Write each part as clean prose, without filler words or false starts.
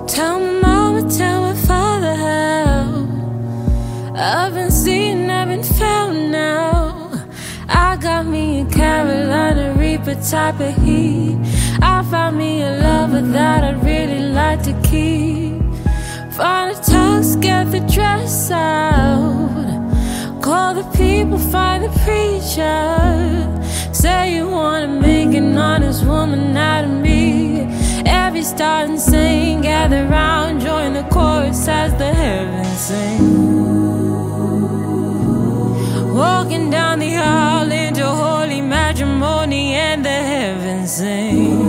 Tell my mama, tell my father how I've been seen, I've been found now. I got me a Carolina Reaper type of heat. I found me a lover that I'd really like to keep. Find a tux, get the dress out. Call the people, find the preacher. Say you wanna make an honest woman out of me. Every star and sing, gather round, join the chorus as the heavens sing. Walking down the aisle into holy matrimony and the heavens sing.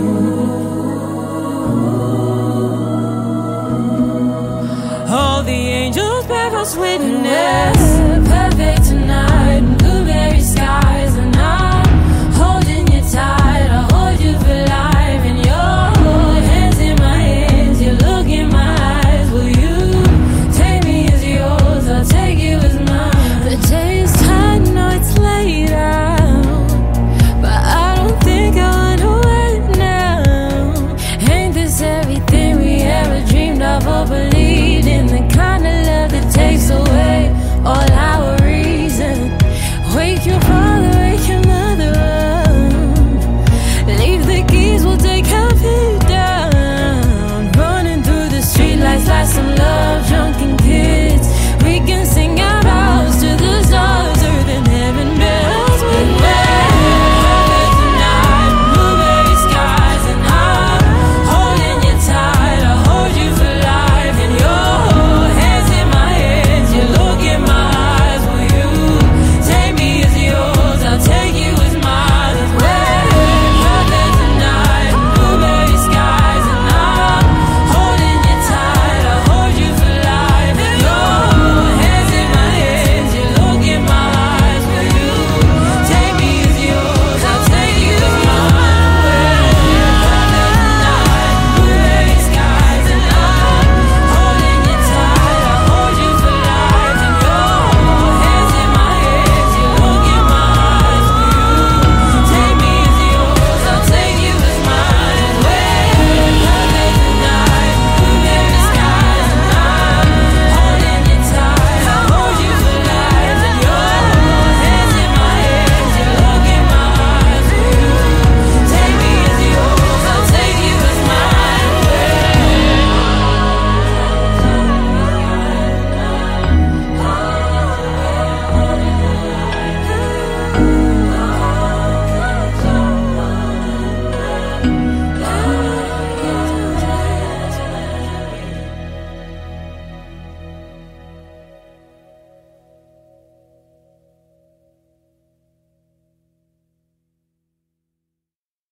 All the angels bear us witness. Perfect tonight, blueberry skies, and I'm holding you tight. I'll hold you for life, and your hands in my hands, you look in my eyes. Will you take me as yours? I'll take you as mine. The day is tight, no, it's late out, but I don't think I wanna wait now. Ain't this everything we ever dreamed of or believed in? The kind of love that takes away all